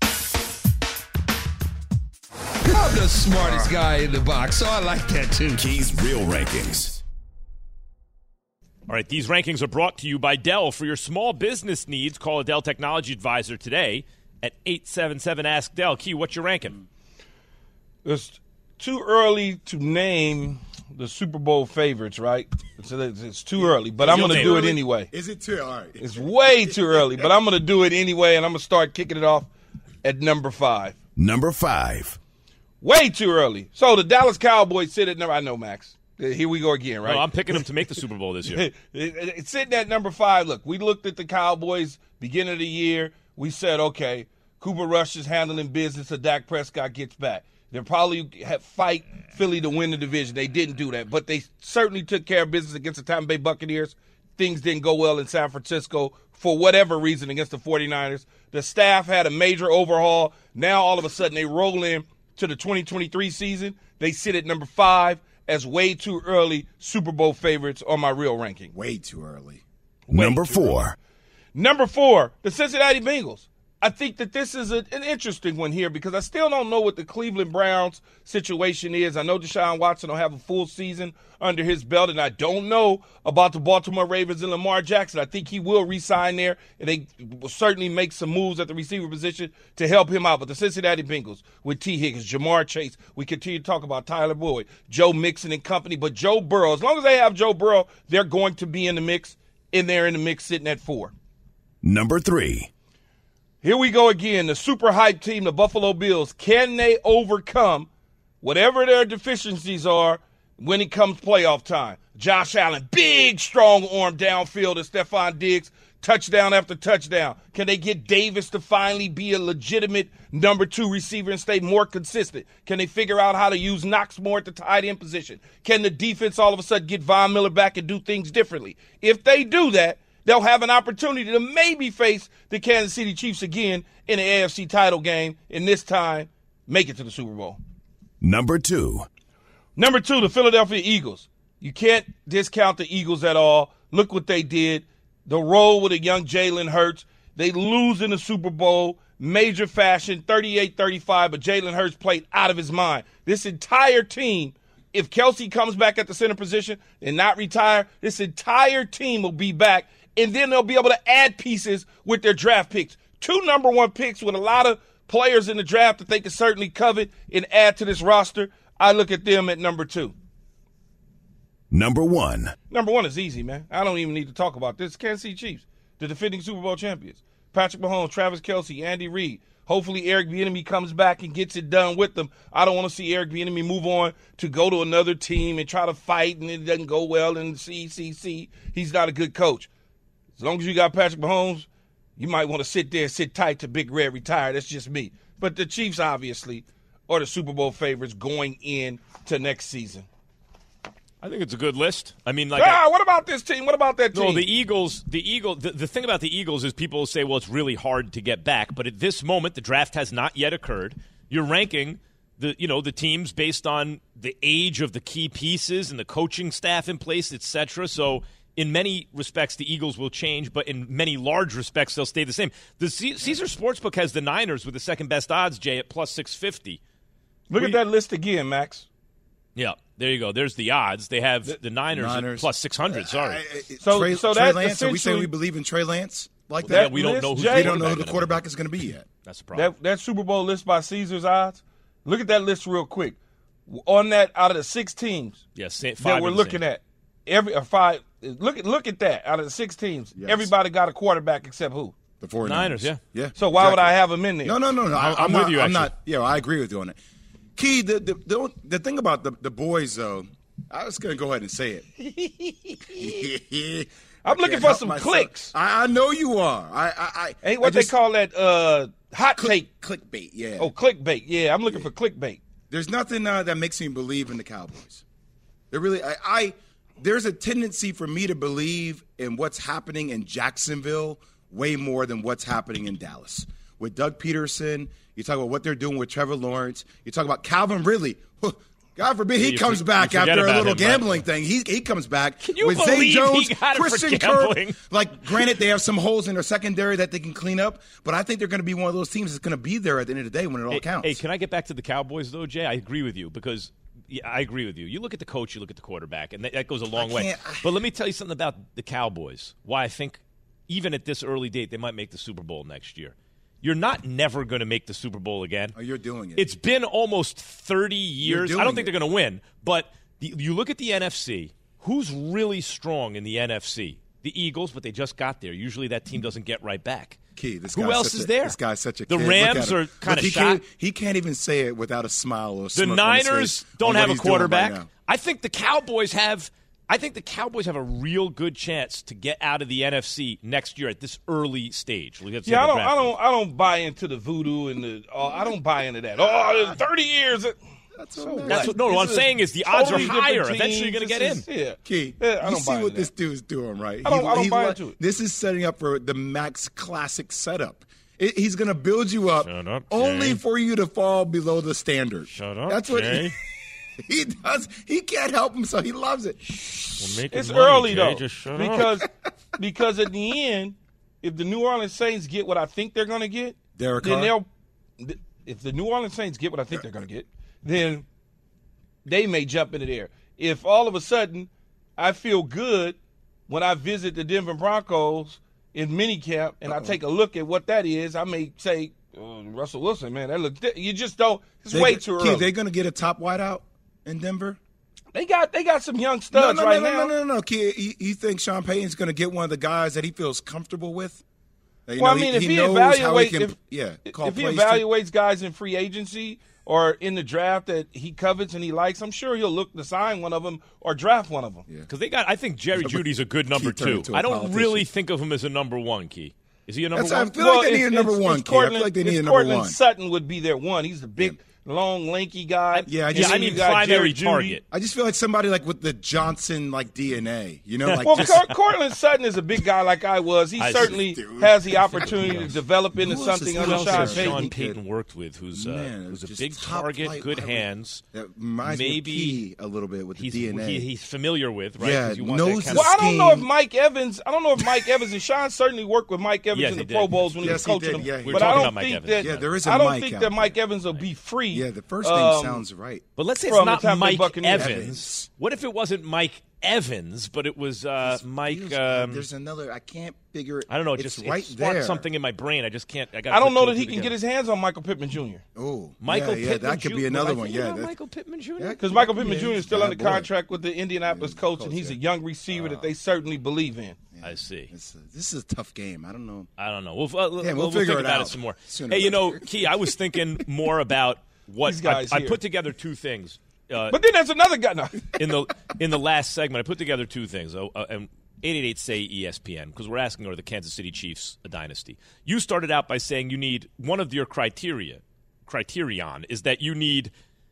I'm the smartest guy in the box, so I like that too. Key's Real Rankings. All right, these rankings are brought to you by Dell. For your small business needs, call a Dell Technology Advisor today at eight seven seven, ask Dell. Key, what's your ranking? It's too early to name the Super Bowl favorites, right? It's, it's too early, but I'm going to do it anyway. Is it too? All right. It's way too early, but I'm going to do it anyway, and I'm going to start kicking it off at number five. Number five. Way too early. So the Dallas Cowboys sit at number – I know, Max. Here we go again, right? No, I'm picking them to make the Super Bowl this year. It's sitting at number five. Look, we looked at the Cowboys beginning of the year. We said, okay, Cooper Rush is handling business so Dak Prescott gets back. They'll probably have fight Philly to win the division. They didn't do that, but they certainly took care of business against the Tampa Bay Buccaneers. Things didn't go well in San Francisco for whatever reason against the 49ers. The staff had a major overhaul. Now all of a sudden they roll in to the twenty twenty-three season. They sit at number five as way too early Super Bowl favorites on my real ranking. Way too early. Way Number too four. early. Number four, the Cincinnati Bengals. I think that this is a, an interesting one here because I still don't know what the Cleveland Browns situation is. I know Deshaun Watson will have a full season under his belt, and I don't know about the Baltimore Ravens and Lamar Jackson. I think he will re-sign there, and they will certainly make some moves at the receiver position to help him out. But the Cincinnati Bengals with T. Higgins, Jamar Chase, we continue to talk about Tyler Boyd, Joe Mixon and company, but Joe Burrow, as long as they have Joe Burrow, they're going to be in the mix, and they're in the mix sitting at four. Number three. Here we go again, the super hype team, the Buffalo Bills. Can they overcome whatever their deficiencies are when it comes playoff time? Josh Allen, big, strong arm downfield, and Stephon Diggs, touchdown after touchdown. Can they get Davis to finally be a legitimate number two receiver and stay more consistent? Can they figure out how to use Knox more at the tight end position? Can the defense all of a sudden get Von Miller back and do things differently? If they do that, they'll have an opportunity to maybe face the Kansas City Chiefs again in the A F C title game, and this time make it to the Super Bowl. Number two. Number two, the Philadelphia Eagles. You can't discount the Eagles at all. Look what they did. The role with a young Jalen Hurts. They lose in the Super Bowl, major fashion, thirty-eight thirty-five, but Jalen Hurts played out of his mind. This entire team, if Kelsey comes back at the center position and not retire, this entire team will be back. And then they'll be able to add pieces with their draft picks. Two number one picks with a lot of players in the draft that they can certainly covet and add to this roster. I look at them at number two. Number one. Number one is easy, man. I don't even need to talk about this. Kansas City Chiefs, the defending Super Bowl champions. Patrick Mahomes, Travis Kelce, Andy Reid. Hopefully Eric Bieniemy comes back and gets it done with them. I don't want to see Eric Bieniemy move on to go to another team and try to fight and it doesn't go well in the C C C. He's not a good coach. As long as you got Patrick Mahomes, you might want to sit there and sit tight to Big Red retire. That's just me. But the Chiefs, obviously, are the Super Bowl favorites going into next season. I think it's a good list. I mean, like, ah, I, what about this team? What about that team? No, the Eagles. The Eagle. The, the thing about the Eagles is people say, well, it's really hard to get back. But at this moment, the draft has not yet occurred. You're ranking the, you know, the teams based on the age of the key pieces and the coaching staff in place, et cetera. So, in many respects, the Eagles will change, but in many large respects, they'll stay the same. The C- Caesar Sportsbook has the Niners with the second best odds, Jay, at plus six fifty. Look we, at that list again, Max. Yeah, there you go. There's the odds. They have the, the Niners, Niners. at plus six hundred. Sorry. Uh, uh, so, Trey, so Trey that Lance, are we saying we essentially- believe in Trey Lance like Well, that? we don't know who Jay- we don't know who the quarterback is going to be yet. That's the problem. That, that Super Bowl list by Caesar's odds, look at that list real quick. On that, out of the six teams yes, five that we're are the looking same. at, every or five. Look at look at that. Out of the six teams, Yes. everybody got a quarterback except who? The 49ers. Niners, yeah. Yeah. So why would exactly. I have them in there? No, no, no, no. I, I'm I'm, with not, you, I'm actually. not. Yeah, I agree with you on it. Key, the the the, the thing about the, the boys, though, I was going to go ahead and say it. I'm looking for some myself. clicks. I, I know you are. I, I, I Ain't what I just, they call that uh, hot take. click, clickbait. Yeah. Oh, clickbait. Yeah, I'm looking for clickbait. There's nothing uh, that makes me believe in the Cowboys. There really, I, I, there's a tendency for me to believe in what's happening in Jacksonville way more than what's happening in Dallas. With Doug Peterson, you talk about what they're doing with Trevor Lawrence. You talk about Calvin Ridley. God forbid Yeah, he you comes for- back you forget after a about little him, gambling right? thing. He he comes back Can you with Zay believe he Jones, got it for Christian gambling? Kirk. Like, granted, they have some holes in their secondary that they can clean up, but I think they're going to be one of those teams that's going to be there at the end of the day when it all Hey, counts. hey, can I get back to the Cowboys, though, Jay? I agree with you because yeah, I agree with you. You look at the coach, you look at the quarterback, and that, that goes a long way. can't- But let me tell you something about the Cowboys, why I think even at this early date they might make the Super Bowl next year. You're not never going to make the Super Bowl again. Oh, you're doing it. It's been almost thirty years. You're I don't doing think they're going to win, but the, you look at the N F C. Who's really strong in the N F C? The Eagles, but they just got there. Usually that team doesn't get right back. Key, this Who guy's else such is a, there? This guy's such a The kid. Rams Look at him. are kind of Look, he shot. can't, he can't even say it without a smile or a The smirk on his Niners face don't on have what a he's doing right quarterback. now. I think the Cowboys have. I think the Cowboys have a real good chance to get out of the N F C next year at this early stage. We have to Yeah, I have the don't, draft I don't, I don't buy into the voodoo and the. Uh, I don't buy into that. Oh, in thirty years. That's So what what? That's what, no, This what I'm is saying is the odds are totally different higher. teams. Eventually, you're going to get This in. is- Yeah. Key, Yeah, I you don't see buy what into this that. dude's doing, right? I don't- He- I don't he buy le- into it. This is setting up for the Max Classic setup. It, he's going to build you up, Shut up, only Jay. for you to fall below the standard. Shut up, That's what Jay. He, he does. He can't help himself. He loves it. We're making It's money, early Jay. though, Just shut because up. because at the end, if the New Orleans Saints get what I think they're going to get, Derek then Carr? they'll. If the New Orleans Saints get what I think they're going to get, then they may jump into there. If all of a sudden I feel good when I visit the Denver Broncos in minicamp and I take a look at what that is, I may say, oh, Russell Wilson, man, that looks. You just don't. It's They- way too Key, early. they're going to get a top wideout in Denver. They got they got some young No, studs no, right no, now. no, no, no, no. Key, you, you think Sean Payton's going to get one of the guys that he feels comfortable with? That, you Well, know, I mean, if he, knows how evaluates, can, if, yeah, call if he plays to- evaluates guys in free agency or in the draft that he covets and he likes, I'm sure he'll look to sign one of them or draft one of them. Because they got, I think Jerry Judy's a good number Key turned two. into a I don't politician. really think of him as a number one, Key. Is he a number That's- I one? feel like they it's- need a number it's- one, it's Key. I feel Cortland- like they it's need a number Cortland one. Sutton would be their one. He's the big, long, lanky guy. Yeah, I And just- then I you mean got primary Jerry Jeudy. target. I just feel like somebody like with the Johnson like D N A, you know, like Well, just, Cor- Cortland Sutton is a big guy like I was. He I see. certainly Dude. has the opportunity to develop into Who else something is- under who else Sean is Payton. Sean Payton worked with, who's uh, Man, who's a just big top target, flight good wide hands. that reminds Maybe me of Key a little bit with the He's, D N A. he, he's familiar with, right? Yeah, 'Cause you want knows that kind the of Well, I don't know if scheme. Mike Evans. I don't know if Mike Evans and Sean certainly worked with Mike Evans Yes, in the he did. Pro Bowls when Yes, he he was coaching did. them. Yeah, he We but were I talking don't about Mike think Evans. that Yeah, there is a I don't Mike think out that there. Mike Evans will be free. Yeah, the first name um, sounds right. But let's say it's From the not Tampa Bay Mike Buccaneers. Evans. What if it wasn't Mike Evans, but it was uh, Mike? Feels- Um, There's another. I can't figure it. I don't know. It It's just right it sparked there. something in my brain. I just can't. I, gotta I don't put know two that and he two can get together. his hands on Michael Pittman Junior Oh, Michael yeah, yeah, Pittman that could be Ju- another was I one. thinking Yeah, about that- Michael Pittman Junior Yeah, Because Michael Pittman Yeah, Junior is he's still bad under boy. contract with the Indianapolis Colts, and he's a young receiver that they certainly believe in. I see. It's, uh, this is a tough game. I don't know. I don't know. We'll, uh, Yeah, we'll, we'll we'll figure think it about out it some more. sooner Hey, or you know, later. Key, I was thinking more about what These guys I, I here. put together two things. Uh, But then there's another guy. No. in the in the last segment, I put together two things. Uh, uh, and eight eight eight say E S P N, because we're asking, are the Kansas City Chiefs a dynasty? You started out by saying you need one of your criteria. Criterion is that you need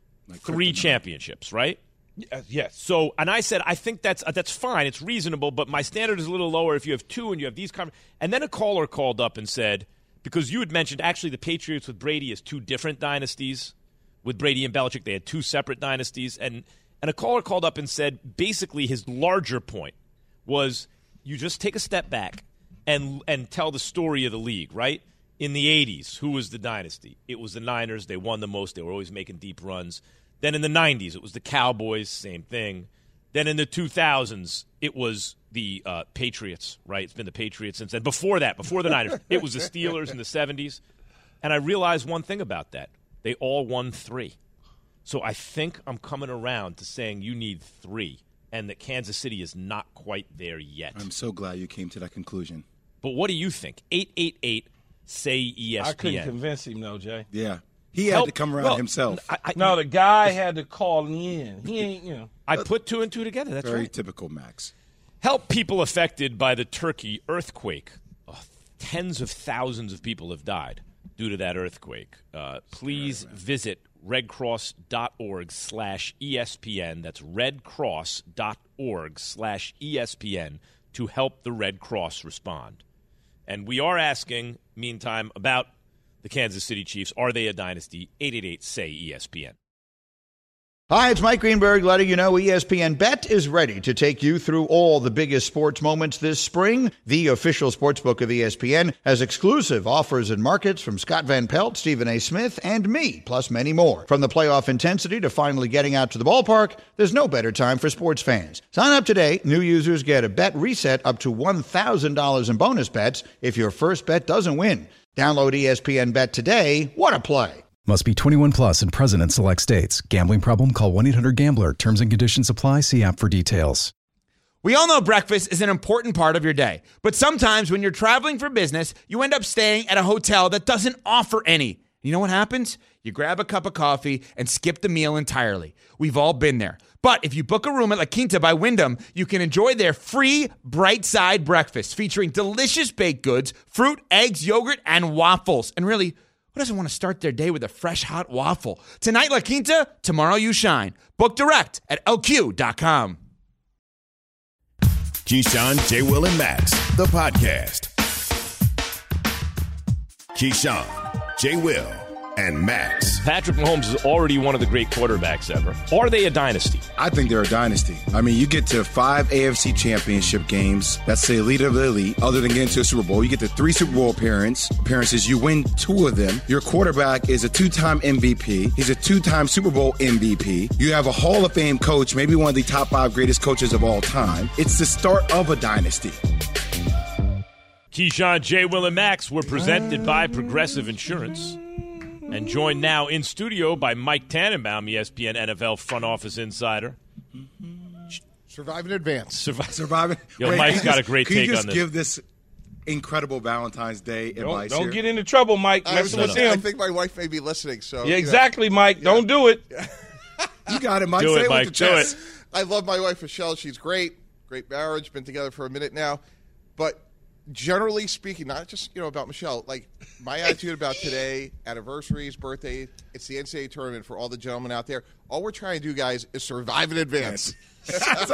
three championships, right? Yes, yes. So, and I said, I think that's uh, that's fine. It's reasonable, but my standard is a little lower if you have two and you have these. Com- and then a caller called up and said, because you had mentioned actually the Patriots with Brady is two different dynasties. With Brady and Belichick, they had two separate dynasties. And, and a caller called up and said, basically his larger point was you just take a step back and and tell the story of the league, right? In the eighties, who was the dynasty? It was the Niners. They won the most. They were always making deep runs. Then in the nineties, it was the Cowboys, same thing. Then in the two thousands, it was the uh, Patriots, right? It's been the Patriots since then. Before that, before the Niners, it was the Steelers in the seventies. And I realized one thing about that. They all won three. So I think I'm coming around to saying you need three, and that Kansas City is not quite there yet. I'm so glad you came to that conclusion. But what do you think? eight eight eight say E S P N. I couldn't convince him, though, Jay. Yeah. He had Help- to come around well, himself. I, I, No, the guy had to call in. He ain't, you know. I put two and two together. That's Very right. typical Max. Help people affected by the Turkey earthquake. Oh, tens of thousands of people have died due to that earthquake. Uh, please visit redcross.org slash ESPN. That's redcross.org slash ESPN to help the Red Cross respond. And we are asking, meantime, about the Kansas City Chiefs. Are they a dynasty? eight eight eight say E S P N. Hi, it's Mike Greenberg letting you know E S P N Bet is ready to take you through all the biggest sports moments this spring. The official sportsbook of E S P N has exclusive offers and markets from Scott Van Pelt, Stephen A. Smith, and me, plus many more. From the playoff intensity to finally getting out to the ballpark, there's no better time for sports fans. Sign up today. New users get a bet reset up to one thousand dollars in bonus bets if your first bet doesn't win. Download E S P N Bet today. What a play. Must be twenty-one plus and present in select states. Gambling problem? Call one eight hundred gambler. Terms and conditions apply. See app for details. We all know breakfast is an important part of your day. But sometimes when you're traveling for business, you end up staying at a hotel that doesn't offer any. You know what happens? You grab a cup of coffee and skip the meal entirely. We've all been there. But if you book a room at La Quinta by Wyndham, you can enjoy their free Bright Side breakfast featuring delicious baked goods, fruit, eggs, yogurt, and waffles. And really, who doesn't want to start their day with a fresh, hot waffle? Tonight, La Quinta, tomorrow you shine. Book direct at L Q dot com. Keyshawn, J. Will, and Max, the podcast. Keyshawn, J. Will, and Max. Patrick Mahomes is already one of the great quarterbacks ever. Are they a dynasty? I think they're a dynasty. I mean, you get to five A F C championship games. That's the elite of the elite. Other than getting to a Super Bowl, you get to three Super Bowl appearance, appearances. You win two of them. Your quarterback is a two-time M V P. He's a two-time Super Bowl M V P. You have a Hall of Fame coach, maybe one of the top five greatest coaches of all time. It's the start of a dynasty. Keyshawn, J. Will, and Max were presented by Progressive Insurance. And joined now in studio by Mike Tannenbaum, E S P N N F L front office insider. Survive in advance. Survive. Surviving. Yo, Wait, Mike's got just, a great can take you just on this. give this incredible Valentine's Day advice Don't, don't here? get into trouble, Mike. I, Messing was with gonna say, him. I think my wife may be listening. So Yeah, exactly, Mike. Yeah. Don't do it. You got it, Mike. Do Say it, it Mike. with the Do chest. it. I love my wife, Michelle. She's great. Great marriage. Been together for a minute now. But generally speaking, not just, you know, about Michelle, like my attitude about today, anniversaries, birthdays, it's the N C double A tournament for all the gentlemen out there. All we're trying to do, guys, is survive in advance. That's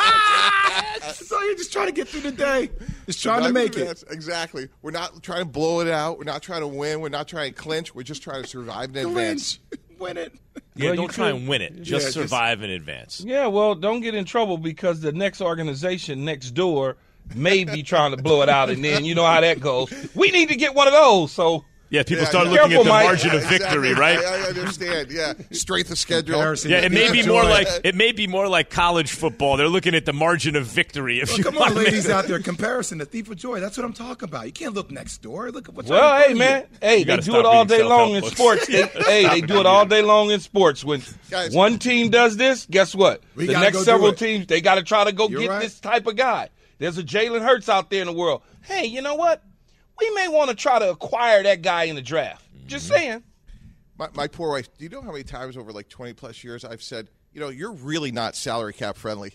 all you're just trying to get through the day. Just trying Survive to make in it. advance. Exactly. We're not trying to blow it out. We're not trying to win. We're not trying to clinch. We're just trying to survive in advance. Win it. Yeah, Well, don't you try could- and win it. Yeah, Just just- survive in advance. Yeah, well, don't get in trouble because the next organization next door may be trying to blow it out, and then you know how that goes. We need to get one of those. So Yeah, people Yeah, start yeah. looking Careful, at the Mike. margin of Yeah, victory, exactly. right? I, I understand. Yeah, strength of schedule. Comparison. Yeah, it may be more Joy. like it may be more like college football. They're looking at the margin of victory. If Well, you come want on, to make- ladies out there. Comparison, the thief of joy. That's what I'm talking about. You can't look next door. Look at what's Well, right hey, in front man. of you. Hey, You they gotta do stop it all reading day long in self-help sports. They, hey, they do it all day long in sports. When Guys. one team does this, guess what? We the gotta next go do several it. teams, they got to try to go You're get right. this type of guy. There's a Jalen Hurts out there in the world. Hey, you know what? We may want to try to acquire that guy in the draft. Just saying. My, my poor wife, do you know how many times over like twenty plus years I've said, you know, you're really not salary cap friendly.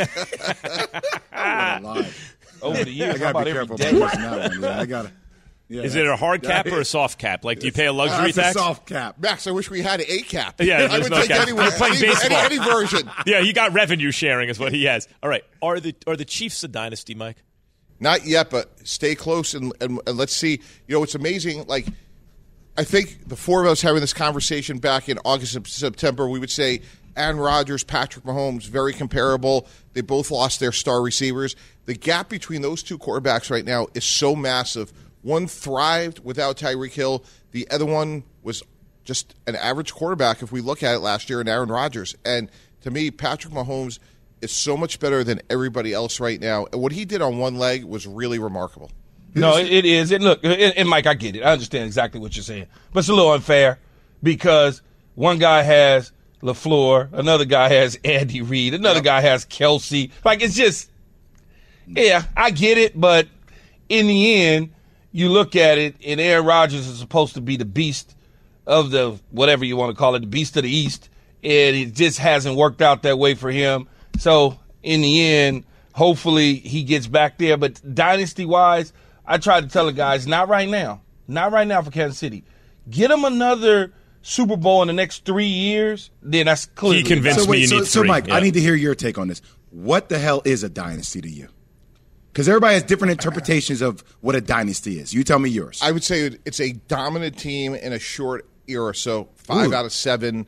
Lie. Over the years, I how gotta about be every careful day? about using that one. Yeah, I gotta. Yeah, Is it a hard cap or a soft cap? Like, do you pay a luxury That's tax? a soft cap. Max, I wish we had an eight cap. Yeah, I there's would no take cap. anyone, You're playing any, baseball. any, any version. Yeah, you got revenue sharing is what he has. All right, are the are the Chiefs a dynasty, Mike? Not yet, but stay close and, and, and let's see. You know, it's amazing. Like, I think the four of us having this conversation back in August and September, we would say Aaron Rodgers, Patrick Mahomes, very comparable. They both lost their star receivers. The gap between those two quarterbacks right now is so massive. One thrived without Tyreek Hill. The other one was just an average quarterback if we look at it last year in Aaron Rodgers. And to me, Patrick Mahomes is so much better than everybody else right now. And what he did on one leg was really remarkable. No, it, it is. And look, and, and Mike, I get it. I understand exactly what you're saying. But it's a little unfair because one guy has LaFleur, another guy has Andy Reid, another Yep. guy has Kelsey. Like, it's just, yeah, I get it. But in the end, you look at it, and Aaron Rodgers is supposed to be the beast of the, whatever you want to call it, the beast of the East. And it just hasn't worked out that way for him. So in the end, hopefully he gets back there. But dynasty-wise, I try to tell the guys, not right now. Not right now for Kansas City. Get them another Super Bowl in the next three years, then that's clearly. He convinced So, me wait, you so, need so three. Mike, Yeah. I need to hear your take on this. What the hell is a dynasty to you? Because everybody has different interpretations of what a dynasty is. You tell me yours. I would say it's a dominant team in a short era. So five Ooh. out of seven,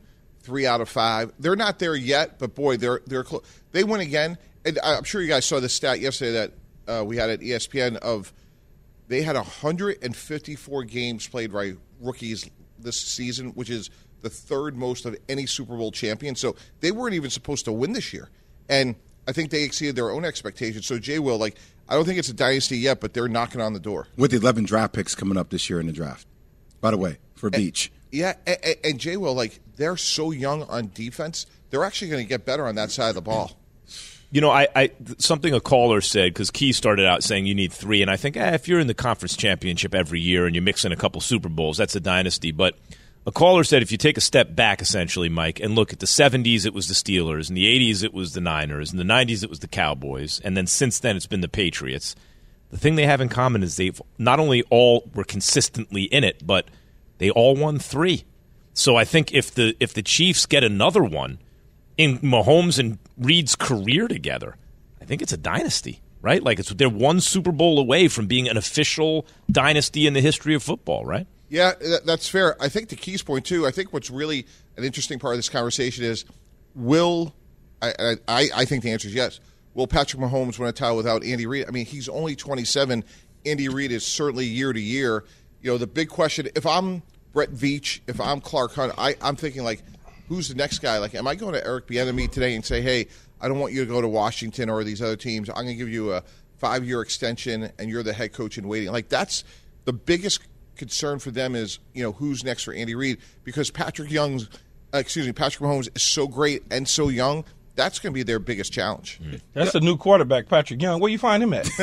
three out of five. They're not there yet, but boy, they're they're close. They win again. And I'm sure you guys saw the stat yesterday that uh, we had at E S P N of they had one hundred fifty-four games played by rookies this season, which is the third most of any Super Bowl champion. So they weren't even supposed to win this year. And I think they exceeded their own expectations. So, Jay Will, like, I don't think it's a dynasty yet, but they're knocking on the door. With the eleven draft picks coming up this year in the draft, by the way, for and, Beach. Yeah, and, and Jay Will, like, they're so young on defense, they're actually going to get better on that side of the ball. You know, I, I something a caller said, because Key started out saying you need three, and I think eh, if you're in the conference championship every year and you mix in a couple Super Bowls, that's a dynasty. But a caller said if you take a step back, essentially, Mike, and look at the seventies, it was the Steelers. In the eighties, it was the Niners. In the nineties, it was the Cowboys. And then since then, it's been the Patriots. The thing they have in common is they've not only all were consistently in it, but they all won three. So I think if the if the Chiefs get another one in Mahomes and Reid's career together, I think it's a dynasty, right? Like it's they're one Super Bowl away from being an official dynasty in the history of football, right? Yeah, that's fair. I think to Key's point, too, I think what's really an interesting part of this conversation is will I, I, I think the answer is yes. Will Patrick Mahomes win a title without Andy Reid? I mean, he's only twenty-seven. Andy Reid is certainly year to year. You know, the big question, if I'm Brett Veach, if I'm Clark Hunt, I, I'm thinking, like, who's the next guy? Like, am I going to Eric Bieniemy today and say, hey, I don't want you to go to Washington or these other teams. I'm going to give you a five-year extension, and you're the head coach in waiting. Like, that's the biggest concern for them is, you know, who's next for Andy Reid, because Patrick Young's, uh, excuse me, Patrick Mahomes is so great and so young. That's going to be their biggest challenge. Mm. That's the new quarterback, Patrick Young. Where you find him at?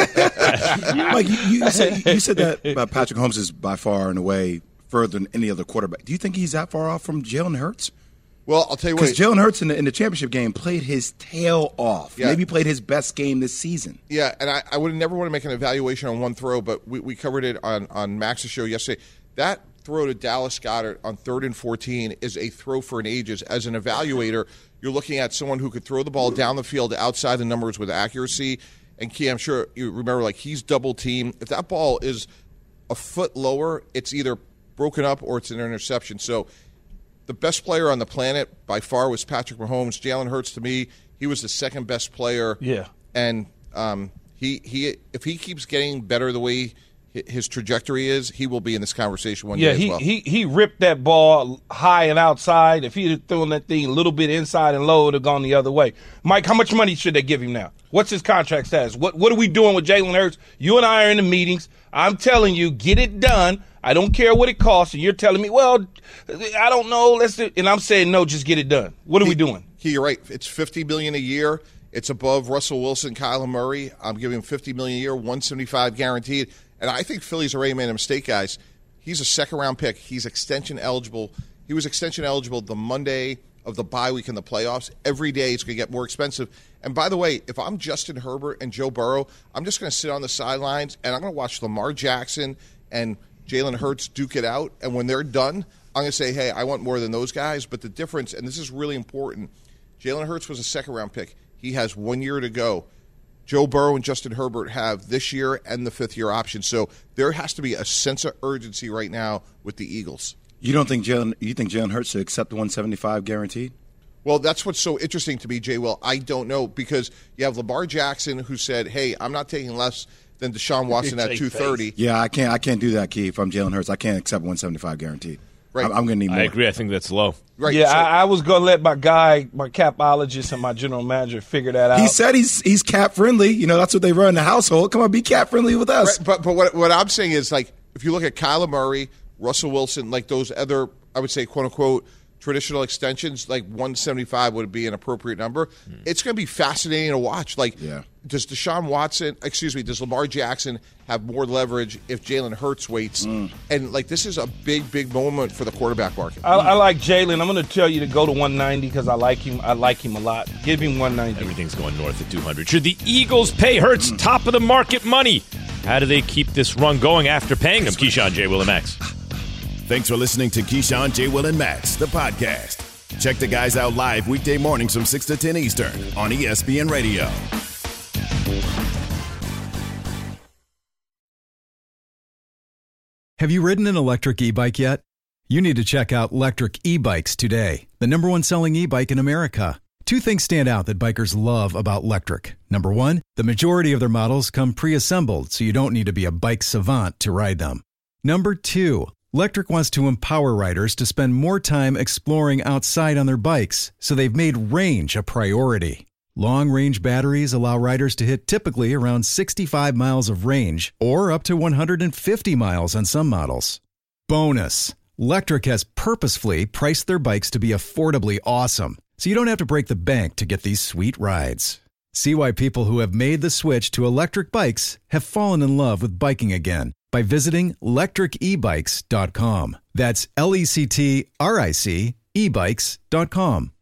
Mike, you, you, said, you said that uh, Patrick Mahomes is by far and away further than any other quarterback. Do you think he's that far off from Jalen Hurts? Well, I'll tell you what. Because Jalen Hurts in the, in the championship game played his tail off. Yeah. Maybe played his best game this season. Yeah, and I, I would never want to make an evaluation on one throw, but we, we covered it on, on Max's show yesterday. That throw to Dallas Goedert on third and fourteen is a throw for an ages. As an evaluator, you're looking at someone who could throw the ball down the field outside the numbers with accuracy. And, Key, I'm sure you remember, like, he's double-teamed. If that ball is a foot lower, it's either broken up or it's an interception. So the best player on the planet by far was Patrick Mahomes. Jalen Hurts, to me, he was the second best player. Yeah. And um, he he if he keeps getting better the way his trajectory is, he will be in this conversation one yeah, day he, as well. he he ripped that ball high and outside. If he had thrown that thing a little bit inside and low, it would have gone the other way. Mike, how much money should they give him now? What's his contract status? What what are we doing with Jalen Hurts? You and I are in the meetings. I'm telling you, get it done. I don't care what it costs. And you're telling me, well, I don't know. Let's do, and I'm saying, no, just get it done. What are he, we doing? He, you're right. It's fifty million dollars a year. It's above Russell Wilson, Kyler Murray. I'm giving him fifty million dollars a year, one hundred seventy-five guaranteed. And I think Philly's already made a mistake, guys. He's a second-round pick. He's extension eligible. He was extension eligible the Monday of the bye week in the playoffs. Every day it's going to get more expensive. And by the way, if I'm Justin Herbert and Joe Burrow, I'm just going to sit on the sidelines, and I'm going to watch Lamar Jackson and Jalen Hurts duke it out. And when they're done, I'm going to say, hey, I want more than those guys. But the difference, and this is really important, Jalen Hurts was a second-round pick. He has one year to go. Joe Burrow and Justin Herbert have this year and the fifth-year option. So there has to be a sense of urgency right now with the Eagles. You don't think Jalen? You think Jalen Hurts should accept the one seventy-five guaranteed? Well, that's what's so interesting to me, Jay. Well, I don't know, because you have Lamar Jackson who said, hey, I'm not taking less than Deshaun Watson at two thirty. Yeah, I can't. I can't do that, Keith. If I'm Jalen Hurts, I can't accept one seventy-five guaranteed. Right. I'm, I'm going to need more. I agree. I think that's low. Right. Yeah, so, I, I was going to let my guy, my capologist and my general manager figure that out. He said he's he's cap friendly. You know, that's what they run in the household. Come on, be cap friendly with us. Right, but but what what I'm saying is, like, if you look at Kyler Murray, Russell Wilson, like those other, I would say, quote unquote, traditional extensions, like one seventy-five would be an appropriate number. Mm. It's going to be fascinating to watch. Like, yeah. does Deshaun Watson, excuse me, does Lamar Jackson have more leverage if Jalen Hurts waits? Mm. And, like, this is a big, big moment for the quarterback market. I, I like Jalen. I'm going to tell you to go to one ninety because I like him. I like him a lot. Give him one ninety. Everything's going north at two hundred. Should the Eagles pay Hurts mm. top of the market money? How do they keep this run going after paying him? Keyshawn, J. Will, and Max. Thanks for listening to Keyshawn, J. Will, and Max, the podcast. Check the guys out live weekday mornings from six to ten Eastern on E S P N Radio. Have you ridden an electric e-bike yet? You need to check out Lectric E-Bikes today, the number one selling e-bike in America. Two things stand out that bikers love about Lectric. Number one, the majority of their models come pre-assembled, so you don't need to be a bike savant to ride them. Number two, Lectric wants to empower riders to spend more time exploring outside on their bikes, so they've made range a priority. Long-range batteries allow riders to hit typically around sixty-five miles of range, or up to one hundred fifty miles on some models. Bonus, Lectric has purposefully priced their bikes to be affordably awesome, so you don't have to break the bank to get these sweet rides. See why people who have made the switch to electric bikes have fallen in love with biking again by visiting lectric e bikes dot com. That's L E C T R I C e bikes dot com.